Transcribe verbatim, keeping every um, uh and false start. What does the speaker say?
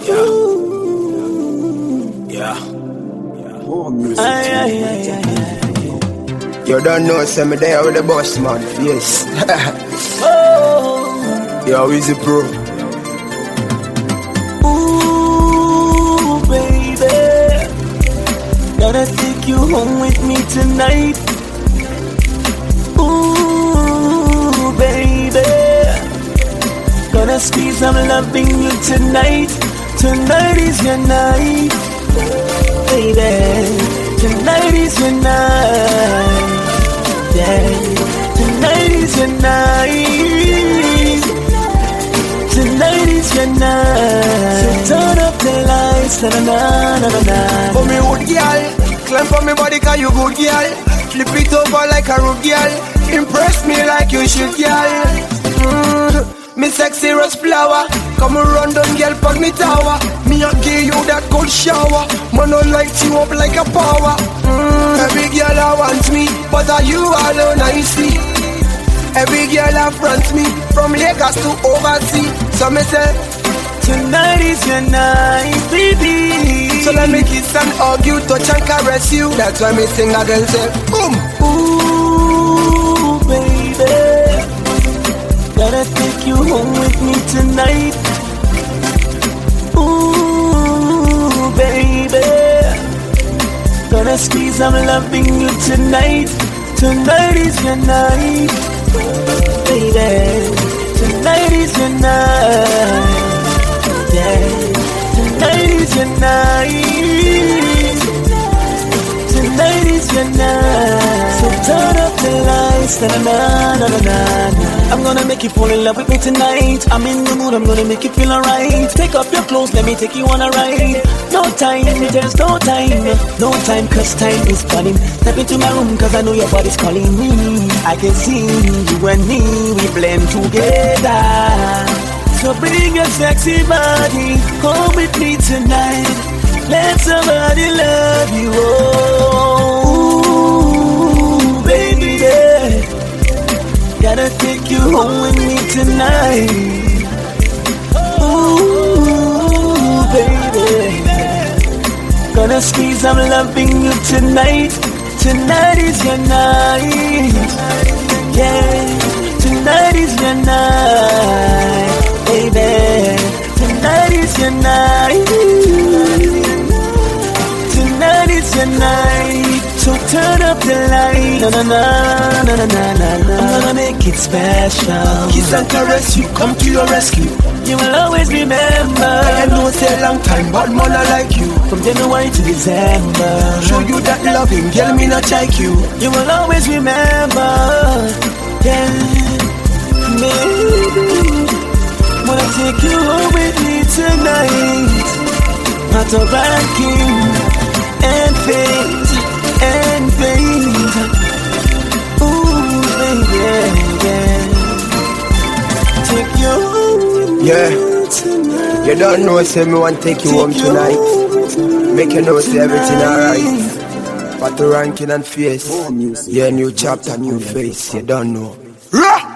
Yeah. Yeah. More music. Aye, aye, aye, aye, aye. You don't know, say me there with the boss, man. Yes. Oh. Yo, Easy Pro. Ooh, baby, gotta take you home with me tonight. Ooh, baby, gonna squeeze, I'm loving you tonight. Tonight is your night, baby. Tonight is your night. Yeah. Tonight is your night. Tonight is your night. So turn up the lights, na na na na na. For me good girl, climb for me body 'cause you good girl. Flip it over like a rude girl. Impress me like you should, girl. Mm, me sexy rose flower. Come run down, girl, pon me tower. Me a give you that cold shower. Man, I light you up like a power. Mm, every girl I want me, but are you alone I see. Every girl I front me, from Lagos to overseas. So me say, tonight is your night, baby. so let me kiss and hug you, touch and caress you. That's why me sing again, say, boom. Ooh, baby, gotta take you home with me tonight. Ooh, baby, gonna squeeze, I'm loving you tonight. Tonight is your night, baby. Tonight is your night. Yeah. Tonight is your night. Tonight is your night. So turn up the lights, na na na na na na. I'm gonna make you fall in love with me tonight. I'm in the mood, I'm gonna make you feel alright. Take off your clothes, let me take you on a ride. No time, there's no time. No time, cause time is running. Step into my room, cause I know your body's calling me. I can see you and me, we blend together. So bring your sexy body home with me tonight. Let somebody love you. Oh, baby, yeah. Gotta take you home with me tonight. Ooh, baby, gonna squeeze, I'm loving you tonight. Tonight is your night. Yeah, tonight is your night. Baby, tonight is your night. Tonight is your night. So turn up the light. Na na na na na na na. I'm gonna make it special. Kiss and caress you, come to your rescue. You will always remember. I know it's a long time, but man I like you. From January to December. Show you that loving, girl, me not like you. You will always remember. Yeah, maybe wanna take you home with me tonight. Not a ranking and fate and fate. Ooh, baby, yeah. Take you home Yeah. tonight. You don't know, say me want take you home tonight. Make you know, say everything alright. But the ranking and face, More music. yeah, new chapter, new face. You don't know. Rah!